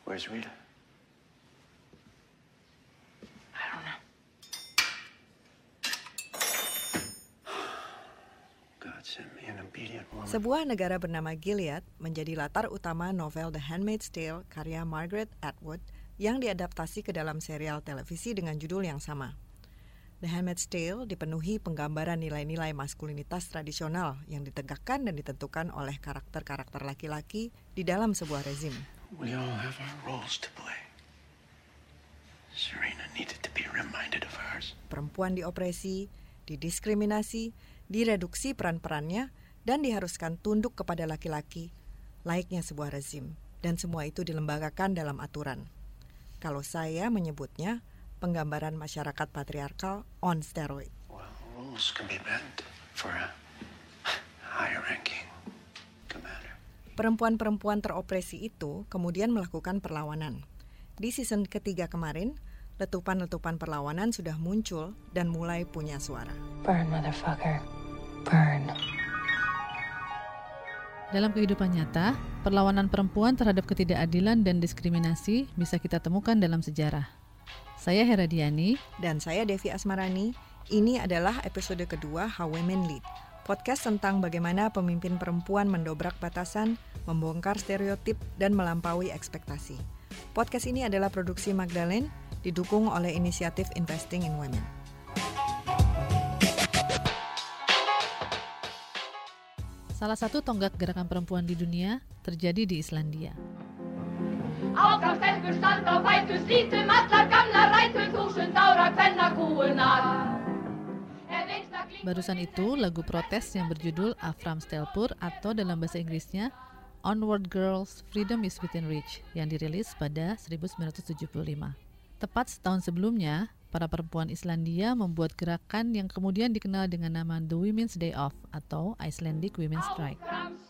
Where's Rita? I don't know. God sent me an obedient woman. Sebuah negara bernama Gilead menjadi latar utama novel The Handmaid's Tale karya Margaret Atwood yang diadaptasi ke dalam serial televisi dengan judul yang sama. The Handmaid's Tale dipenuhi penggambaran nilai-nilai maskulinitas tradisional yang ditegakkan dan ditentukan oleh karakter-karakter laki-laki di dalam sebuah rezim. We all have our roles to play. Serena needed to be reminded of hers. Perempuan diopresi, didiskriminasi, direduksi peran-perannya, dan diharuskan tunduk kepada laki-laki, layaknya sebuah rezim. Dan semua itu dilembagakan dalam aturan. Kalau saya menyebutnya, penggambaran masyarakat patriarkal on steroid. Well, rules can be bent for a higher-ranking commander. Perempuan-perempuan teropresi itu kemudian melakukan perlawanan. Di season ketiga kemarin, letupan-letupan perlawanan sudah muncul dan mulai punya suara. Burn, motherfucker. Burn. Dalam kehidupan nyata, perlawanan perempuan terhadap ketidakadilan dan diskriminasi bisa kita temukan dalam sejarah. Saya Hera Diani. Dan saya Devi Asmarani. Ini adalah episode kedua How Women Lead. Podcast tentang bagaimana pemimpin perempuan mendobrak batasan, membongkar stereotip, dan melampaui ekspektasi. Podcast ini adalah produksi Magdalene, didukung oleh inisiatif Investing in Women. Salah satu tonggak gerakan perempuan di dunia terjadi di Islandia. Barusan itu lagu protes yang berjudul Afram Stelpur atau dalam bahasa Inggrisnya Onward Girls, Freedom is Within Reach yang dirilis pada 1975. Tepat setahun sebelumnya, para perempuan Islandia membuat gerakan yang kemudian dikenal dengan nama The Women's Day Off atau Icelandic Women's Strike.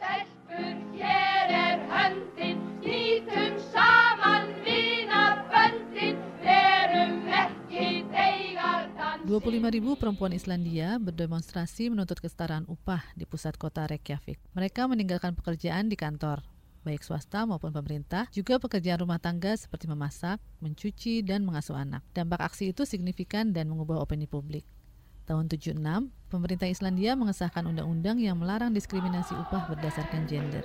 25.000 perempuan Islandia berdemonstrasi menuntut kesetaraan upah di pusat kota Reykjavik. Mereka meninggalkan pekerjaan di kantor, baik swasta maupun pemerintah, juga pekerjaan rumah tangga seperti memasak, mencuci, dan mengasuh anak. Dampak aksi itu signifikan dan mengubah opini publik. Tahun 76, pemerintah Islandia mengesahkan undang-undang yang melarang diskriminasi upah berdasarkan gender.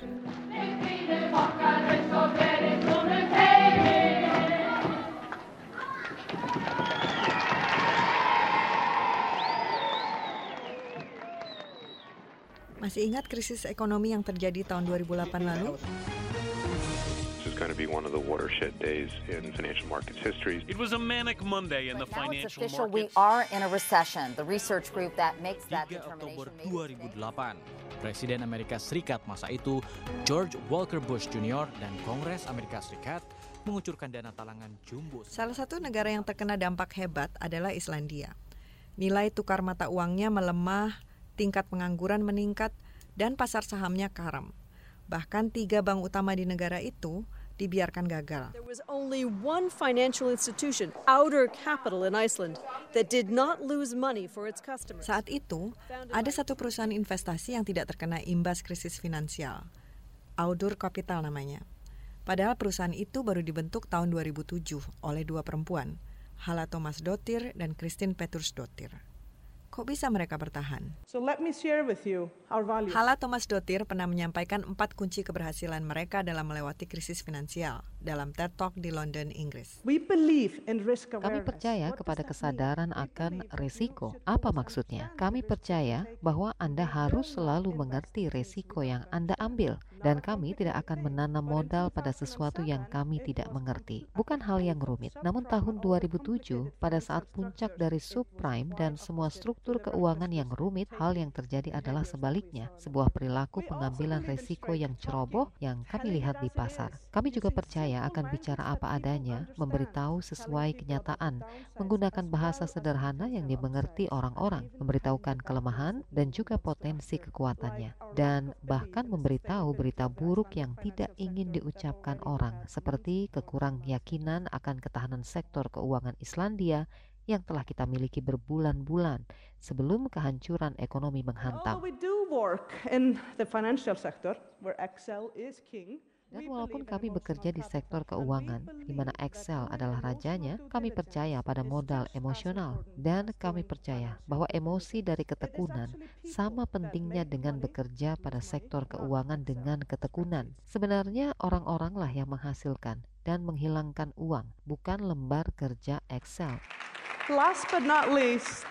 Masih ingat krisis ekonomi yang terjadi tahun 2008 lalu? This is going to be one of the watershed days in financial markets history. It was a manic Monday in the financial Now it's official, markets. we are in a recession. The research group that makes that 3 Oktober determination. 2008, Presiden Amerika Serikat masa itu, George Walker Bush Jr. dan Kongres Amerika Serikat mengucurkan dana talangan jumbo. Salah satu negara yang terkena dampak hebat adalah Islandia. Nilai tukar mata uangnya melemah, tingkat pengangguran meningkat, dan pasar sahamnya karam. Bahkan 3 bank utama di negara itu dibiarkan gagal. There was only one financial institution, Outer Capital in Iceland, that did not lose money for its customers. Saat itu, ada satu perusahaan investasi yang tidak terkena imbas krisis finansial. Outer Capital namanya. Padahal perusahaan itu baru dibentuk tahun 2007 oleh 2 perempuan, Hala Tómasdóttir dan Kristín Pétursdóttir. Kok bisa mereka bertahan? So let me share with you our values. Hala Tómasdóttir pernah menyampaikan 4 kunci keberhasilan mereka dalam melewati krisis finansial dalam TED Talk di London, Inggris. We believe in risk Kami awareness. percaya What kepada does that kesadaran mean? We akan believe resiko. that Apa you maksudnya? should Kami understand percaya and take bahwa Anda harus selalu mengerti resiko yang Anda ambil, dan kami tidak akan menanam modal pada sesuatu yang kami tidak mengerti. Bukan hal yang rumit. Namun tahun 2007, pada saat puncak dari subprime dan semua struktur keuangan yang rumit, hal yang terjadi adalah sebaliknya, sebuah perilaku pengambilan resiko yang ceroboh yang kami lihat di pasar. Kami juga percaya akan bicara apa adanya, memberitahu sesuai kenyataan, menggunakan bahasa sederhana yang dimengerti orang-orang, memberitahukan kelemahan dan juga potensi kekuatannya, dan bahkan memberitahu berita buruk yang tidak ingin diucapkan orang, seperti kekurang yakinan akan ketahanan sektor keuangan Islandia yang telah kita miliki berbulan-bulan sebelum kehancuran ekonomi menghantam. Although we do work in the financial sector, where Excel is king, Dan walaupun kami bekerja di sektor keuangan, di mana Excel adalah rajanya, kami percaya pada modal emosional. Dan kami percaya bahwa emosi dari ketekunan sama pentingnya dengan bekerja pada sektor keuangan dengan ketekunan. Sebenarnya orang-oranglah yang menghasilkan dan menghilangkan uang, bukan lembar kerja Excel. Last but not least,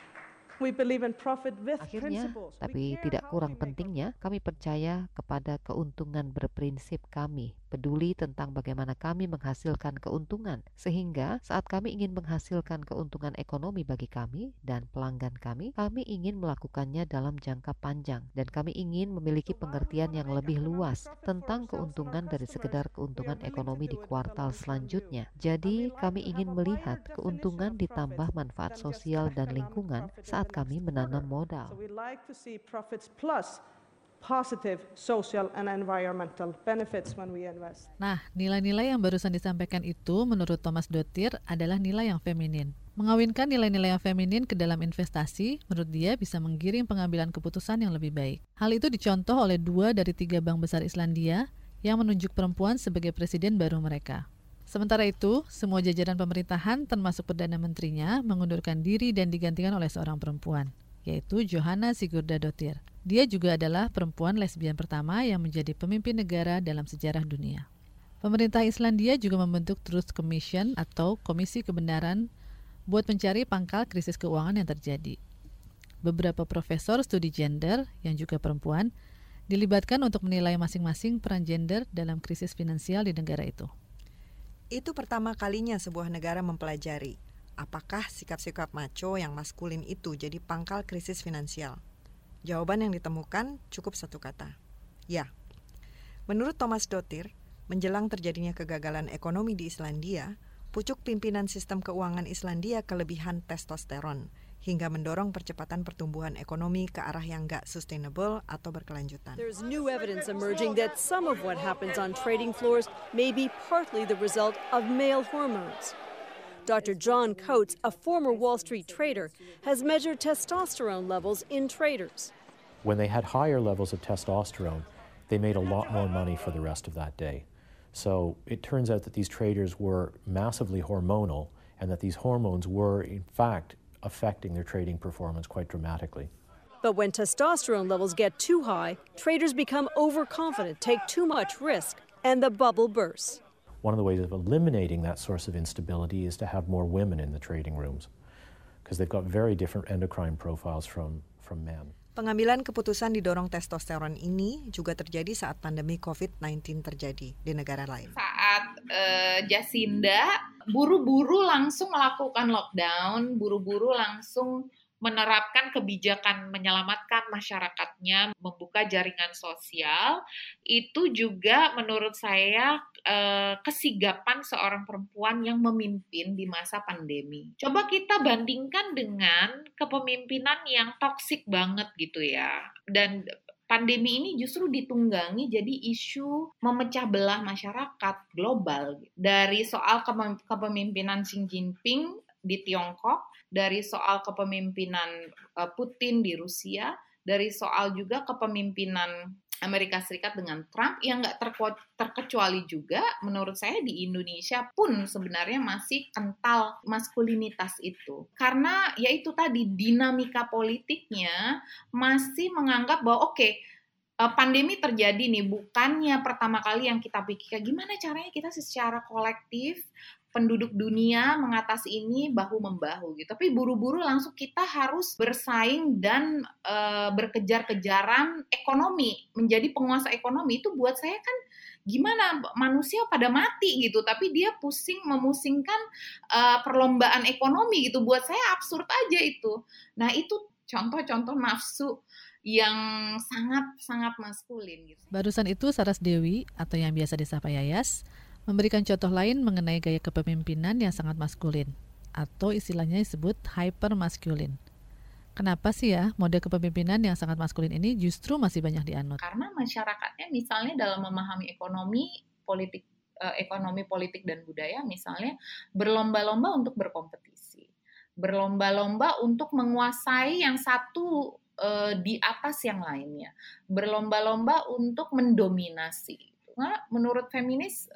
we believe in profit with Akhirnya, principles. tapi tidak kurang pentingnya, kami percaya kepada keuntungan berprinsip kami, peduli tentang bagaimana kami menghasilkan keuntungan, sehingga saat kami ingin menghasilkan keuntungan ekonomi bagi kami dan pelanggan kami ingin melakukannya dalam jangka panjang, dan kami ingin memiliki pengertian yang lebih luas tentang keuntungan dari sekedar keuntungan ekonomi di kuartal selanjutnya. Jadi, kami ingin melihat keuntungan ditambah manfaat sosial dan lingkungan saat kami menanam modal. So we like to see profits plus positive social and environmental benefits when we invest. Nah, nilai-nilai yang barusan disampaikan itu menurut Thomas Dottir adalah nilai yang feminin. Mengawinkan nilai-nilai yang feminin ke dalam investasi, menurut dia bisa menggiring pengambilan keputusan yang lebih baik. Hal itu dicontoh oleh 2 dari 3 bank besar Islandia yang menunjuk perempuan sebagai presiden baru mereka. Sementara itu, semua jajaran pemerintahan termasuk Perdana Menterinya mengundurkan diri dan digantikan oleh seorang perempuan, yaitu Johanna Sigurdardóttir. Dia juga adalah perempuan lesbian pertama yang menjadi pemimpin negara dalam sejarah dunia. Pemerintah Islandia juga membentuk Truth Commission atau Komisi Kebenaran buat mencari pangkal krisis keuangan yang terjadi. Beberapa profesor studi gender yang juga perempuan dilibatkan untuk menilai masing-masing peran gender dalam krisis finansial di negara itu. Itu pertama kalinya sebuah negara mempelajari apakah sikap-sikap macho yang maskulin itu jadi pangkal krisis finansial. Jawaban yang ditemukan cukup satu kata, ya. Menurut Thomas Dottir, menjelang terjadinya kegagalan ekonomi di Islandia, pucuk pimpinan sistem keuangan Islandia kelebihan testosteron, hingga mendorong percepatan pertumbuhan ekonomi ke arah yang nggak sustainable atau berkelanjutan. There's new evidence emerging that some of what happens on trading floors may be partly the result of male hormones. Dr. John Coates, a former Wall Street trader, has measured testosterone levels in traders. When they had higher levels of testosterone, they made a lot more money for the rest of that day. So it turns out that these traders were massively hormonal and that these hormones were, in fact, affecting their trading performance quite dramatically. But when testosterone levels get too high, traders become overconfident, take too much risk, and the bubble bursts. One of the ways of eliminating that source of instability is to have more women in the trading rooms because they've got very different endocrine profiles from men. Pengambilan keputusan didorong testosteron ini juga terjadi saat pandemi COVID-19 terjadi di negara lain. Saat Jacinda buru-buru langsung melakukan lockdown, buru-buru langsung menerapkan kebijakan menyelamatkan masyarakatnya, membuka jaringan sosial, itu juga menurut saya kesigapan seorang perempuan yang memimpin di masa pandemi. Coba kita bandingkan dengan kepemimpinan yang toksik banget gitu ya. Dan pandemi ini justru ditunggangi jadi isu memecah belah masyarakat global. Dari soal kepemimpinan Xi Jinping di Tiongkok, dari soal kepemimpinan Putin di Rusia, dari soal juga kepemimpinan Amerika Serikat dengan Trump yang nggak terkecuali juga menurut saya di Indonesia pun sebenarnya masih kental maskulinitas itu. Karena ya itu tadi dinamika politiknya masih menganggap bahwa pandemi terjadi nih, bukannya pertama kali yang kita pikirkan gimana caranya kita secara kolektif penduduk dunia mengatasi ini bahu-membahu gitu. Tapi buru-buru langsung kita harus bersaing dan berkejar-kejaran ekonomi, menjadi penguasa ekonomi. Itu buat saya kan gimana manusia pada mati gitu, tapi dia memusingkan perlombaan ekonomi gitu. Buat saya absurd aja itu. Nah, itu contoh-contoh nafsu yang sangat-sangat maskulin gitu. Barusan itu Saras Dewi atau yang biasa disapa Yayas memberikan contoh lain mengenai gaya kepemimpinan yang sangat maskulin atau istilahnya disebut hypermaskulin. Kenapa sih ya mode kepemimpinan yang sangat maskulin ini justru masih banyak dianut? Karena masyarakatnya misalnya dalam memahami ekonomi, politik dan budaya misalnya berlomba-lomba untuk berkompetisi. Berlomba-lomba untuk menguasai yang satu di atas yang lainnya. Berlomba-lomba untuk mendominasi. menurut feminis,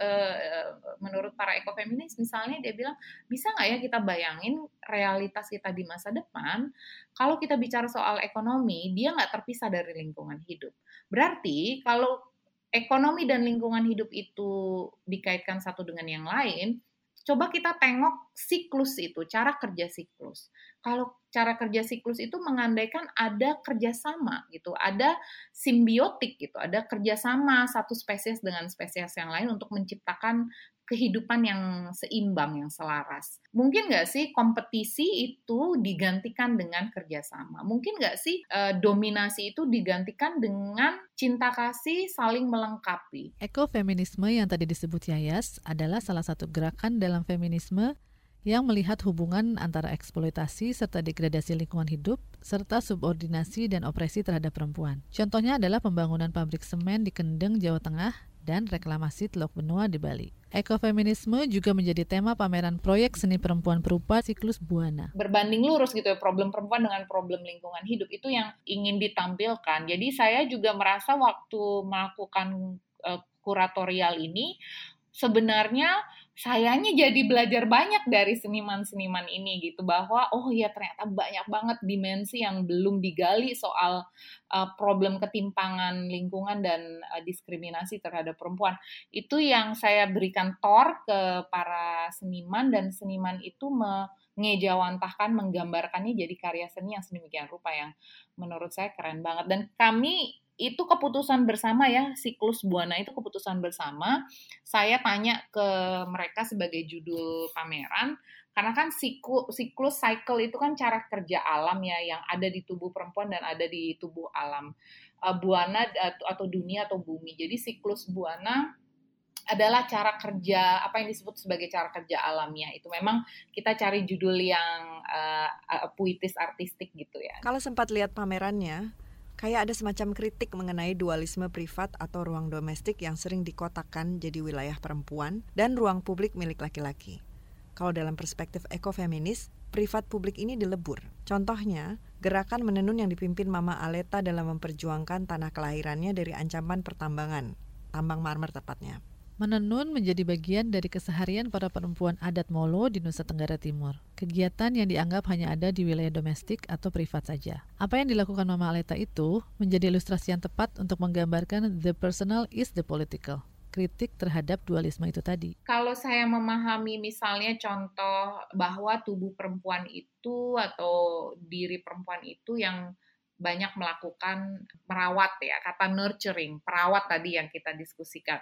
menurut para ekofeminis misalnya, dia bilang, bisa nggak ya kita bayangin realitas kita di masa depan, kalau kita bicara soal ekonomi, dia nggak terpisah dari lingkungan hidup. Berarti kalau ekonomi dan lingkungan hidup itu dikaitkan satu dengan yang lain, coba kita tengok siklus itu, cara kerja siklus. Kalau cara kerja siklus itu mengandaikan ada kerjasama gitu, ada simbiotik gitu, ada kerjasama satu spesies dengan spesies yang lain untuk menciptakan kehidupan yang seimbang, yang selaras. Mungkin nggak sih kompetisi itu digantikan dengan kerjasama? Mungkin nggak sih dominasi itu digantikan dengan cinta kasih saling melengkapi? Ekofeminisme yang tadi disebut Yayas adalah salah satu gerakan dalam feminisme yang melihat hubungan antara eksploitasi serta degradasi lingkungan hidup, serta subordinasi dan opresi terhadap perempuan. Contohnya adalah pembangunan pabrik semen di Kendeng, Jawa Tengah, dan reklamasi Teluk Benua di Bali. Ekofeminisme juga menjadi tema pameran proyek seni perempuan berupa siklus Buana. Berbanding lurus gitu ya, problem perempuan dengan problem lingkungan hidup, itu yang ingin ditampilkan. Jadi saya juga merasa waktu melakukan kuratorial ini, sebenarnya sayanya jadi belajar banyak dari seniman-seniman ini gitu, bahwa oh ya ternyata banyak banget dimensi yang belum digali soal problem ketimpangan lingkungan dan diskriminasi terhadap perempuan. Itu yang saya berikan tor ke para seniman, dan seniman itu mengejawantahkan, menggambarkannya jadi karya seni yang sedemikian rupa, yang menurut saya keren banget. Dan kami itu keputusan bersama ya, siklus Buana itu keputusan bersama. Saya tanya ke mereka sebagai judul pameran, karena kan siklus cycle itu kan cara kerja alam ya, yang ada di tubuh perempuan dan ada di tubuh alam. Buana atau dunia atau bumi. Jadi siklus Buana adalah cara kerja, apa yang disebut sebagai cara kerja alamnya. Itu memang kita cari judul yang puitis, artistik gitu ya. Kalau sempat lihat pamerannya, kayak ada semacam kritik mengenai dualisme privat atau ruang domestik yang sering dikotakkan jadi wilayah perempuan dan ruang publik milik laki-laki. Kalau dalam perspektif ekofeminis, privat publik ini dilebur. Contohnya, gerakan menenun yang dipimpin Mama Aleta dalam memperjuangkan tanah kelahirannya dari ancaman pertambangan, tambang marmer tepatnya. Menenun menjadi bagian dari keseharian para perempuan adat Molo di Nusa Tenggara Timur. Kegiatan yang dianggap hanya ada di wilayah domestik atau privat saja. Apa yang dilakukan Mama Aleta itu menjadi ilustrasi yang tepat untuk menggambarkan the personal is the political. Kritik terhadap dualisme itu tadi. Kalau saya memahami misalnya contoh bahwa tubuh perempuan itu atau diri perempuan itu yang banyak melakukan merawat ya, kata nurturing, perawat tadi yang kita diskusikan.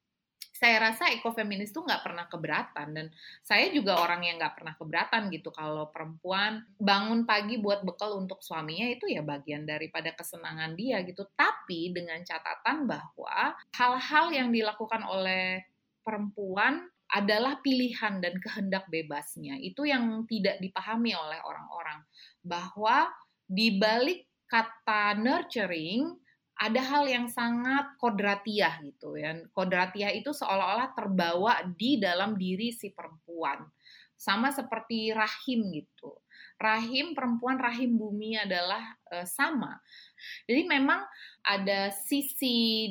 Saya rasa ekofeminis tuh nggak pernah keberatan, dan saya juga orang yang nggak pernah keberatan gitu kalau perempuan bangun pagi buat bekal untuk suaminya, itu ya bagian daripada kesenangan dia gitu. Tapi dengan catatan bahwa hal-hal yang dilakukan oleh perempuan adalah pilihan dan kehendak bebasnya. Itu yang tidak dipahami oleh orang-orang, bahwa di balik kata nurturing ada hal yang sangat kodratiah gitu ya. Kodratiah itu seolah-olah terbawa di dalam diri si perempuan. Sama seperti rahim gitu. Rahim perempuan, rahim bumi adalah sama. Jadi memang ada sisi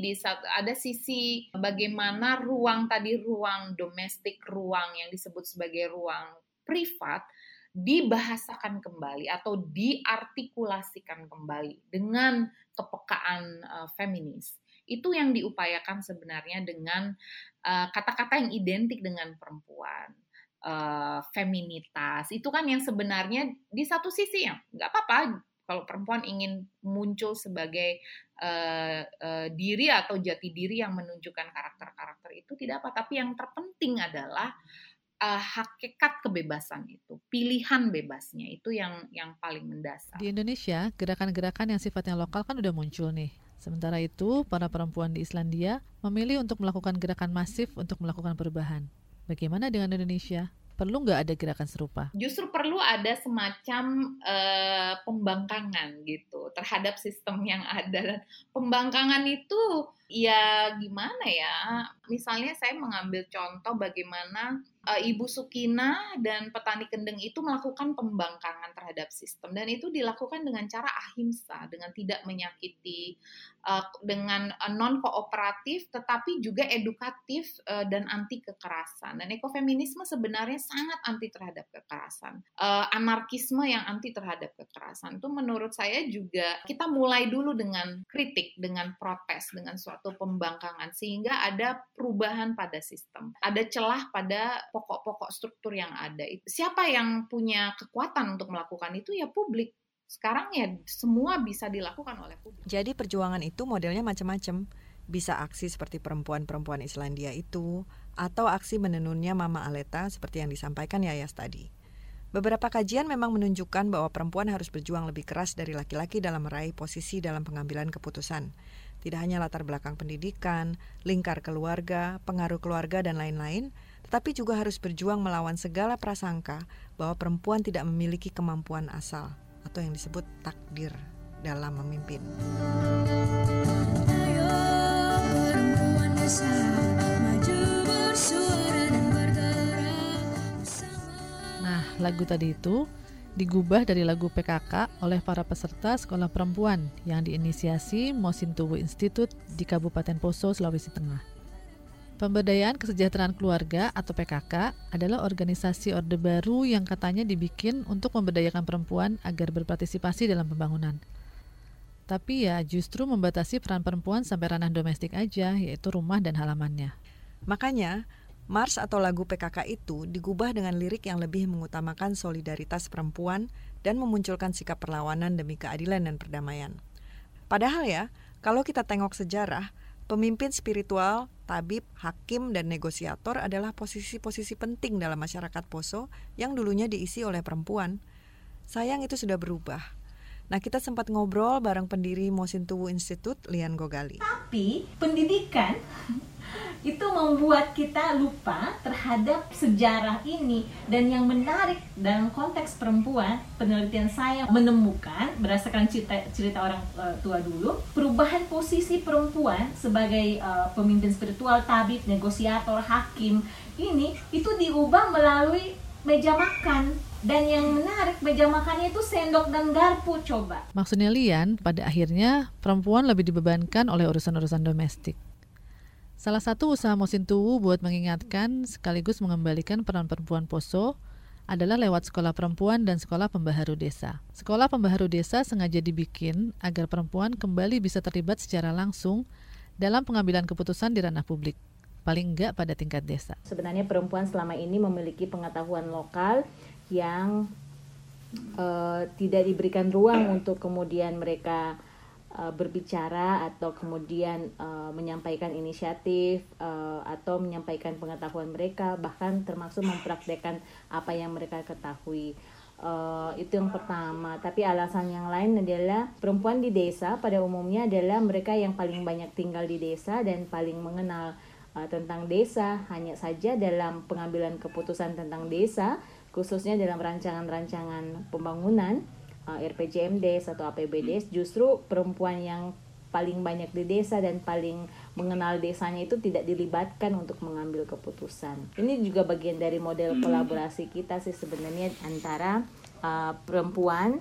bagaimana ruang domestik, ruang yang disebut sebagai ruang privat dibahasakan kembali atau diartikulasikan kembali dengan kepekaan feminis. Itu yang diupayakan sebenarnya dengan kata-kata yang identik dengan perempuan, feminitas. Itu kan yang sebenarnya di satu sisi yang nggak apa-apa kalau perempuan ingin muncul sebagai diri atau jati diri yang menunjukkan karakter-karakter itu tidak apa. Tapi yang terpenting adalah hakikat kebebasan itu, pilihan bebasnya itu yang paling mendasar. Di Indonesia, gerakan-gerakan yang sifatnya lokal kan udah muncul nih. Sementara itu, para perempuan di Islandia memilih untuk melakukan gerakan masif untuk melakukan perubahan. Bagaimana dengan Indonesia? Perlu nggak ada gerakan serupa? Justru perlu ada semacam pembangkangan gitu terhadap sistem yang ada. Dan pembangkangan itu ya gimana ya? Misalnya saya mengambil contoh bagaimana Ibu Sukina dan petani kendeng itu melakukan pembangkangan terhadap sistem, dan itu dilakukan dengan cara ahimsa, dengan tidak menyakiti, dengan non-kooperatif tetapi juga edukatif dan anti kekerasan. Dan ekofeminisme sebenarnya sangat anti terhadap kekerasan. Anarkisme yang anti terhadap kekerasan itu menurut saya juga kita mulai dulu dengan kritik, dengan protes, dengan suatu pembangkangan sehingga ada perubahan pada sistem. Ada celah pada pokok-pokok struktur yang ada. Siapa yang punya kekuatan untuk melakukan itu? Ya publik. Sekarang ya semua bisa dilakukan oleh publik. Jadi perjuangan itu modelnya macam-macam. Bisa aksi seperti perempuan-perempuan Islandia itu, atau aksi menenunnya Mama Aleta seperti yang disampaikan Yayas tadi. Beberapa kajian memang menunjukkan bahwa perempuan harus berjuang lebih keras dari laki-laki dalam meraih posisi dalam pengambilan keputusan. Tidak hanya latar belakang pendidikan, lingkar keluarga, pengaruh keluarga, dan lain-lain, tetapi juga harus berjuang melawan segala prasangka bahwa perempuan tidak memiliki kemampuan asal, atau yang disebut takdir dalam memimpin. Nah, lagu tadi itu digubah dari lagu PKK oleh para peserta sekolah perempuan yang diinisiasi Mosintowo Institute di Kabupaten Poso, Sulawesi Tengah. Pemberdayaan Kesejahteraan Keluarga atau PKK adalah organisasi orde baru yang katanya dibikin untuk memberdayakan perempuan agar berpartisipasi dalam pembangunan. Tapi ya justru membatasi peran perempuan sampai ranah domestik aja, yaitu rumah dan halamannya. Makanya, Mars atau lagu PKK itu digubah dengan lirik yang lebih mengutamakan solidaritas perempuan dan memunculkan sikap perlawanan demi keadilan dan perdamaian. Padahal ya, kalau kita tengok sejarah, pemimpin spiritual, tabib, hakim, dan negosiator adalah posisi-posisi penting dalam masyarakat Poso yang dulunya diisi oleh perempuan. Sayang itu sudah berubah. Nah, kita sempat ngobrol bareng pendiri Mosintowo Institute, Lian Gogali. Tapi pendidikan itu membuat kita lupa terhadap sejarah ini. Dan yang menarik dalam konteks perempuan, penelitian saya menemukan berdasarkan cerita orang tua dulu, perubahan posisi perempuan sebagai pemimpin spiritual, tabib, negosiator, hakim ini itu diubah melalui meja makan. Dan yang menarik, meja makannya itu sendok dan garpu, coba. Maksudnya Lian, pada akhirnya perempuan lebih dibebankan oleh urusan-urusan domestik. Salah satu usaha Mosintowo buat mengingatkan sekaligus mengembalikan peran perempuan Poso adalah lewat sekolah perempuan dan sekolah pembaharu desa. Sekolah pembaharu desa sengaja dibikin agar perempuan kembali bisa terlibat secara langsung dalam pengambilan keputusan di ranah publik, paling enggak pada tingkat desa. Sebenarnya perempuan selama ini memiliki pengetahuan lokal yang tidak diberikan ruang untuk kemudian mereka berbicara atau kemudian menyampaikan inisiatif atau menyampaikan pengetahuan mereka, bahkan termasuk mempraktekkan apa yang mereka ketahui. Itu yang pertama. Tapi alasan yang lain adalah perempuan di desa pada umumnya adalah mereka yang paling banyak tinggal di desa dan paling mengenal tentang desa. Hanya saja dalam pengambilan keputusan tentang desa, khususnya dalam rancangan-rancangan pembangunan RPJMDes atau APBDes, justru perempuan yang paling banyak di desa dan paling mengenal desanya itu tidak dilibatkan untuk mengambil keputusan. Ini juga bagian dari model kolaborasi kita sih sebenarnya antara perempuan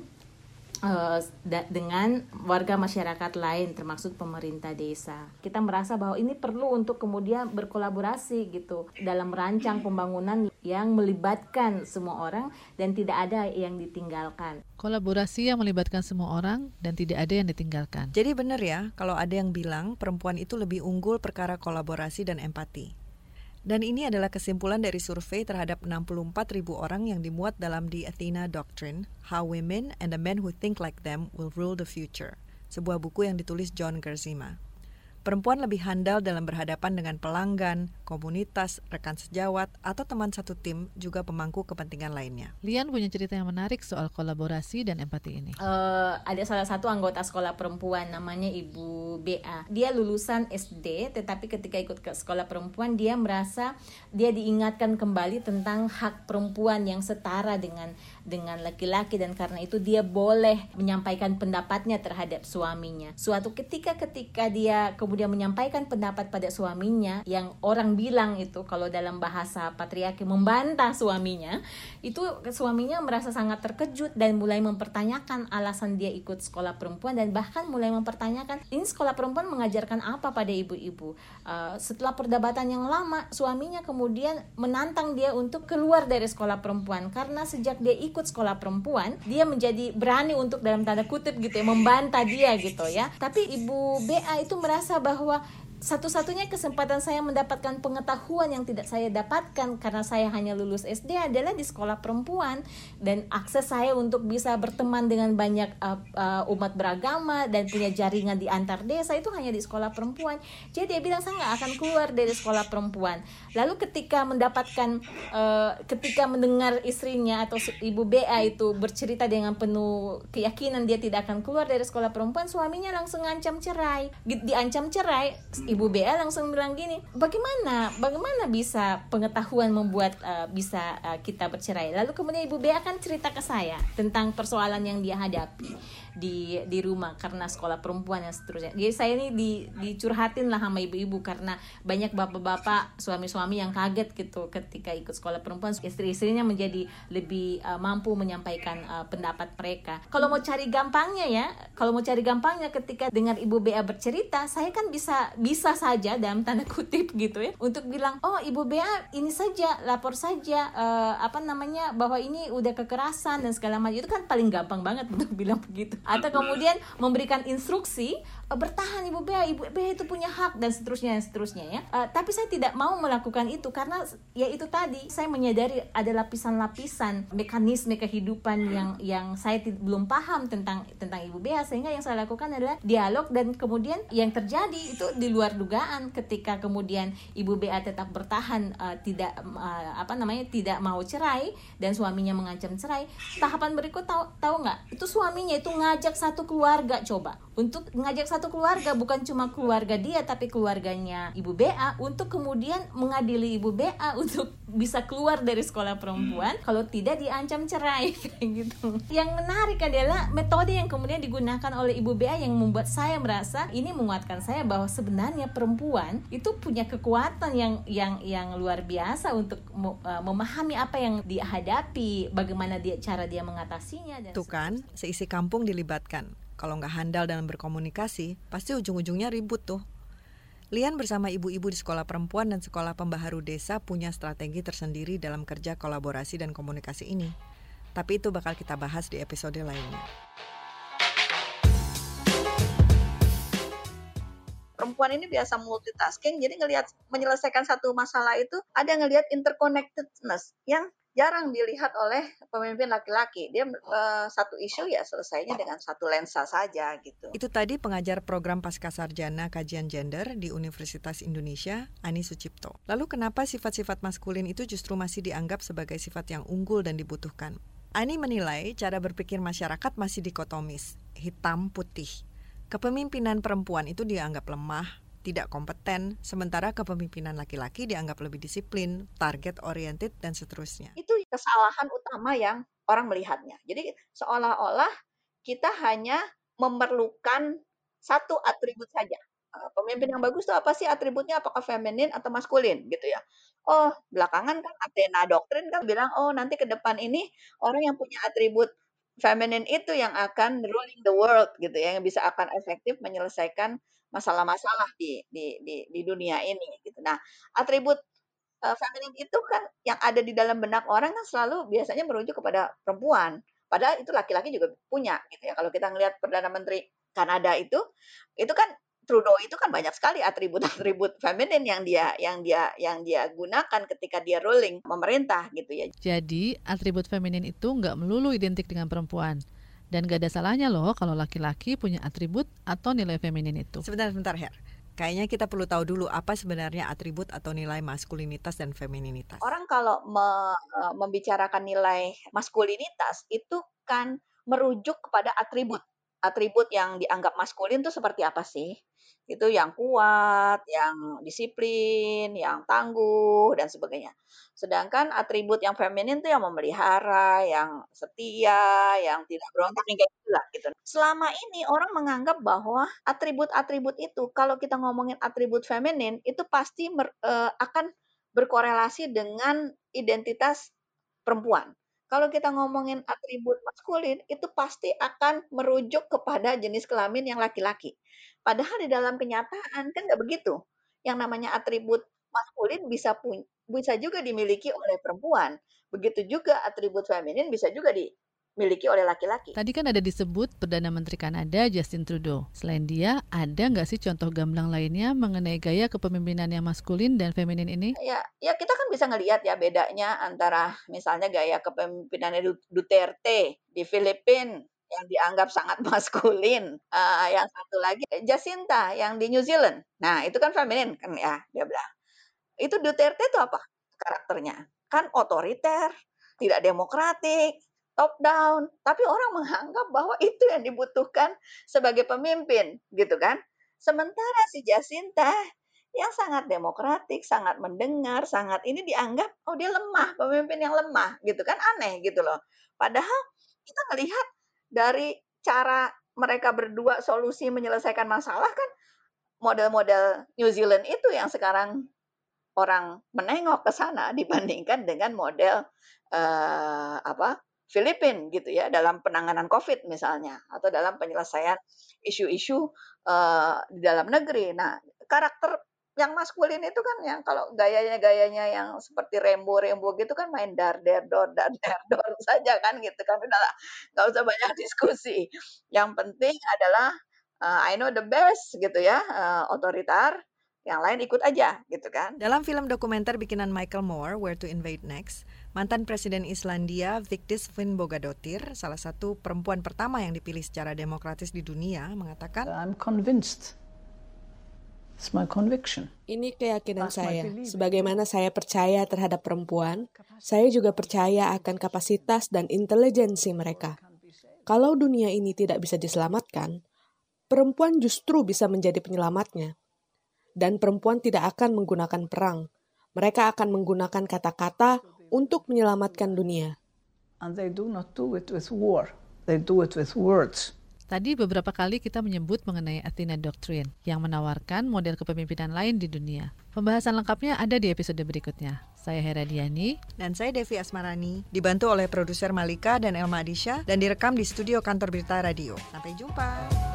dengan warga masyarakat lain termasuk pemerintah desa. Kita merasa bahwa ini perlu untuk kemudian berkolaborasi gitu dalam merancang pembangunan yang melibatkan semua orang dan tidak ada yang ditinggalkan. Kolaborasi yang melibatkan semua orang dan tidak ada yang ditinggalkan. Jadi benar ya kalau ada yang bilang perempuan itu lebih unggul perkara kolaborasi dan empati. Dan ini adalah kesimpulan dari survei terhadap 64.000 orang yang dimuat dalam The Athena Doctrine, How Women and the Men Who Think Like Them Will Rule the Future, sebuah buku yang ditulis John Gerzima. Perempuan lebih handal dalam berhadapan dengan pelanggan, komunitas, rekan sejawat, atau teman satu tim, juga pemangku kepentingan lainnya. Lian punya cerita yang menarik soal kolaborasi dan empati ini. Ada salah satu anggota sekolah perempuan namanya Ibu BA. Dia lulusan SD, tetapi ketika ikut ke sekolah perempuan, dia merasa dia diingatkan kembali tentang hak perempuan yang setara dengan laki-laki, dan karena itu dia boleh menyampaikan pendapatnya terhadap suaminya. Suatu ketika dia kemudian kemudian menyampaikan pendapat pada suaminya yang orang bilang itu kalau dalam bahasa patriarki membantah suaminya, itu suaminya merasa sangat terkejut dan mulai mempertanyakan alasan dia ikut sekolah perempuan dan bahkan mulai mempertanyakan ini sekolah perempuan mengajarkan apa pada ibu-ibu. Setelah perdebatan yang lama, suaminya kemudian menantang dia untuk keluar dari sekolah perempuan karena sejak dia ikut sekolah perempuan, dia menjadi berani untuk dalam tanda kutip gitu ya, membantah dia gitu ya. Tapi Ibu BA itu merasa bahwa satu-satunya kesempatan saya mendapatkan pengetahuan yang tidak saya dapatkan karena saya hanya lulus SD adalah di sekolah perempuan, dan akses saya untuk bisa berteman dengan banyak umat beragama dan punya jaringan di antar desa itu hanya di sekolah perempuan. Jadi dia bilang saya nggak akan keluar dari sekolah perempuan. Lalu ketika mendengar istrinya atau Ibu BA itu bercerita dengan penuh keyakinan dia tidak akan keluar dari sekolah perempuan, suaminya langsung ngancam cerai. Diancam cerai, Ibu BA langsung bilang gini, bagaimana bisa pengetahuan membuat bisa kita bercerai. Lalu kemudian Ibu BA kan cerita ke saya tentang persoalan yang dia hadapi di rumah karena sekolah perempuan dan seterusnya. Jadi saya ini dicurhatin lah sama ibu-ibu karena banyak bapak-bapak, suami-suami yang kaget gitu ketika ikut sekolah perempuan, istri-istrinya menjadi lebih mampu menyampaikan pendapat mereka. Kalau mau cari gampangnya ketika dengar Ibu BA bercerita, saya kan bisa saja dalam tanda kutip gitu ya untuk bilang, oh Ibu BA ini saja lapor saja bahwa ini udah kekerasan dan segala macam. Itu kan paling gampang banget untuk bilang begitu. Atau kemudian memberikan instruksi, bertahan Ibu BA itu punya hak dan seterusnya ya. Tapi saya tidak mau melakukan itu karena ya itu tadi, saya menyadari ada lapisan-lapisan mekanisme kehidupan yang saya belum paham tentang Ibu BA, sehingga yang saya lakukan adalah dialog, dan kemudian yang terjadi itu di luar dugaan ketika kemudian Ibu BA tetap bertahan tidak mau cerai dan suaminya mengancam cerai. Tahapan berikut tahu nggak? Itu suaminya itu ngajak satu keluarga, coba untuk ngajak satu keluarga, bukan cuma keluarga dia tapi keluarganya Ibu BA untuk kemudian mengadili Ibu BA untuk bisa keluar dari sekolah perempuan kalau tidak diancam cerai kayak gitu. Yang menarik adalah metode yang kemudian digunakan oleh Ibu BA yang membuat saya merasa ini menguatkan saya bahwa sebenarnya perempuan itu punya kekuatan yang luar biasa untuk memahami apa yang dia hadapi, bagaimana cara dia mengatasinya. Tuh kan, seisi kampung dilibatkan. Kalau nggak handal dalam berkomunikasi, pasti ujung-ujungnya ribut tuh. Lian bersama ibu-ibu di sekolah perempuan dan sekolah pembaharu desa punya strategi tersendiri dalam kerja kolaborasi dan komunikasi ini. Tapi itu bakal kita bahas di episode lainnya. Perempuan ini biasa multitasking, jadi menyelesaikan satu masalah itu ada ngelihat interconnectedness yang jarang dilihat oleh pemimpin laki-laki. Dia satu isu ya selesainya dengan satu lensa saja gitu. Itu tadi pengajar program Pascasarjana Kajian Gender di Universitas Indonesia, Ani Sucipto. Lalu kenapa sifat-sifat maskulin itu justru masih dianggap sebagai sifat yang unggul dan dibutuhkan? Ani menilai cara berpikir masyarakat masih dikotomis, hitam putih. Kepemimpinan perempuan itu dianggap lemah, tidak kompeten, sementara kepemimpinan laki-laki dianggap lebih disiplin, target oriented, dan seterusnya. Itu kesalahan utama yang orang melihatnya. Jadi seolah-olah kita hanya memerlukan satu atribut saja. Pemimpin yang bagus itu apa sih atributnya? Apakah feminin atau maskulin gitu ya? Oh, belakangan kan Athena doktrin kan bilang, oh nanti ke depan ini orang yang punya atribut feminin itu yang akan ruling the world gitu ya, yang bisa akan efektif menyelesaikan masalah-masalah di dunia ini gitu. Nah, atribut feminin itu kan yang ada di dalam benak orang kan selalu biasanya merujuk kepada perempuan. Padahal itu laki-laki juga punya gitu ya. Kalau kita ngelihat Perdana Menteri Kanada itu kan Trudeau itu kan banyak sekali atribut-atribut feminin yang dia gunakan ketika dia ruling memerintah gitu ya. Jadi atribut feminin itu nggak melulu identik dengan perempuan. Dan gak ada salahnya loh kalau laki-laki punya atribut atau nilai feminin itu. Sebentar Her. Kayaknya kita perlu tahu dulu apa sebenarnya atribut atau nilai maskulinitas dan femininitas. Orang kalau membicarakan nilai maskulinitas itu kan merujuk kepada atribut. atribut yang dianggap maskulin itu seperti apa sih? Itu yang kuat, yang disiplin, yang tangguh, dan sebagainya. Sedangkan atribut yang feminin itu yang memelihara, yang setia, yang tidak berontak, yang kayak gitulah gitu. Selama ini orang menganggap bahwa atribut-atribut itu, kalau kita ngomongin atribut feminin, itu pasti akan berkorelasi dengan identitas perempuan. Kalau kita ngomongin atribut maskulin, itu pasti akan merujuk kepada jenis kelamin yang laki-laki. Padahal di dalam kenyataan kan nggak begitu. Yang namanya atribut maskulin bisa juga dimiliki oleh perempuan. Begitu juga atribut feminin bisa juga dimiliki oleh laki-laki. Tadi kan ada disebut Perdana Menteri Kanada Justin Trudeau. Selain dia, ada nggak sih contoh gamblang lainnya mengenai gaya kepemimpinan yang maskulin dan feminin ini? Ya kita kan bisa ngelihat ya bedanya antara misalnya gaya kepemimpinannya Duterte di Filipina yang dianggap sangat maskulin. Yang satu lagi Jacinda yang di New Zealand. Nah itu kan feminin kan ya dia bilang. Itu Duterte itu apa karakternya? Kan otoriter, tidak demokratik, top down, tapi orang menganggap bahwa itu yang dibutuhkan sebagai pemimpin, gitu kan? Sementara si Jacinda yang sangat demokratik, sangat mendengar, sangat ini dianggap oh dia lemah, pemimpin yang lemah, gitu kan? Aneh gitu loh. Padahal kita melihat dari cara mereka berdua solusi menyelesaikan masalah kan model-model New Zealand itu yang sekarang orang menengok ke sana dibandingkan dengan model Filipina gitu ya dalam penanganan COVID misalnya atau dalam penyelesaian isu-isu di dalam negeri. Nah, karakter yang maskulin itu kan yang kalau gayanya yang seperti Rembo gitu kan main dar dor saja kan gitu kan udahlah nggak usah banyak diskusi. Yang penting adalah I know the best gitu ya, otoriter. Yang lain ikut aja, gitu kan. Dalam film dokumenter bikinan Michael Moore, Where to Invade Next, mantan Presiden Islandia Vigdis Finnbogadottir, salah satu perempuan pertama yang dipilih secara demokratis di dunia, mengatakan, I'm convinced. It's my conviction. Ini keyakinan saya. Sebagaimana saya percaya terhadap perempuan, saya juga percaya akan kapasitas dan intelijensi mereka. Kalau dunia ini tidak bisa diselamatkan, perempuan justru bisa menjadi penyelamatnya. Dan perempuan tidak akan menggunakan perang. Mereka akan menggunakan kata-kata untuk menyelamatkan dunia. And they do not do it with war. They do it with words. Tadi beberapa kali kita menyebut mengenai Athena Doctrine yang menawarkan model kepemimpinan lain di dunia. Pembahasan lengkapnya ada di episode berikutnya. Saya Hera Diani. Dan saya Devi Asmarani. Dibantu oleh produser Malika dan Elma Adisha dan direkam di studio kantor Berita Radio. Sampai jumpa.